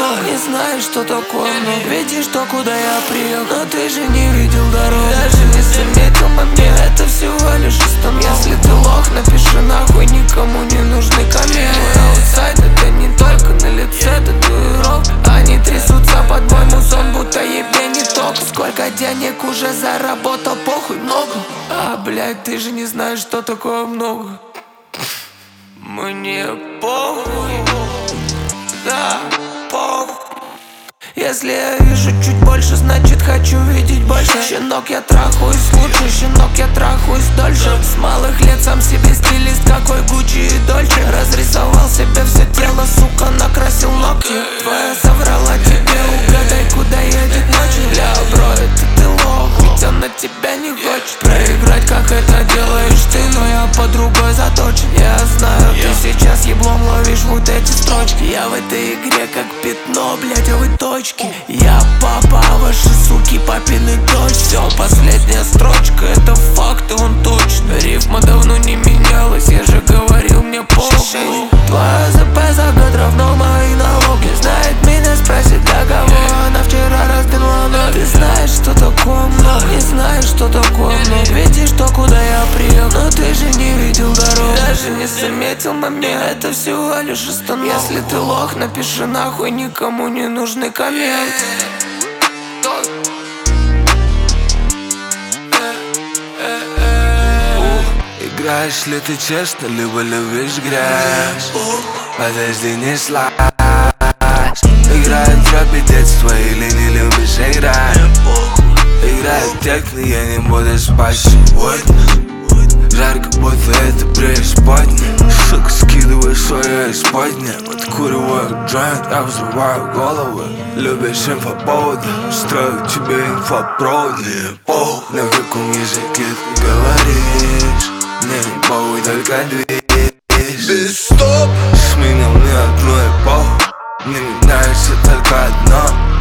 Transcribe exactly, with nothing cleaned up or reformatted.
много. Не знаешь, что такое много. Видишь то, куда я приехал, но ты же не видел дорогу. Даже не заметил момент, это всего лишь остановка. Если ты лох, напиши нахуй, никому не нужны комменты. Мой аутсайд это не только на лице татуировка. Они трясутся под мой музон, будто ебе не только. Сколько денег уже заработал, похуй много. А, блядь, ты же не знаешь, что такое много. Мне похуй, да, похуй. Если я вижу чуть больше, значит хочу видеть больше. Щенок, я трахаюсь лучше, щенок, я трахаюсь дольше. С малых лет сам себе стилист, какой Гуччи и Дольче. Разрисовал себе все тело, сука, накрасил ногти. Твоя соврала тебе, угадай, куда едет ночью. Бля, бро, это ты лох, ведь она тебя не хочет проиграть, как это делаешь ты, но я по другой заточен. Я знаю, ты сейчас еблом ловишь вот эти строчки. Я в этой игре как пятно, блядь, а вы точки. Я папа, а ваши суки папины дочь. Все, последняя строчка, это факт, и он точно. Рифма давно не менялась, я же говорил, мне похуй. Твоя ЗП за год равно мои налоги. Знает меня, спросит, для кого она вчера разбила ноги. Ты знаешь, что такое много. Не знаешь, что такое много. Видишь то, куда я приехал, но ты же не видел дорогу. Даже не заметил момент, это всего лишь остановка. Если ты лох, напиши нахуй, никому не нужны комменты. Играешь ли ты честно, либо любишь грязь? Подожди, не слазь. Играет в рэпе детство или не любишь играть? Играет техно, я не буду спать сегодня. Жарко, будто это преисподня. Сука, скидывай свое исподня. Подкуриваю джойнт, я взрываю головы. Любишь инфоповоды, строю тебе инфопровод. Мне похуй, на каком языке ты говоришь. Мне не похуй, только движ. Без стоп, сменил мне одну эпоху. Мне не нравится только одно.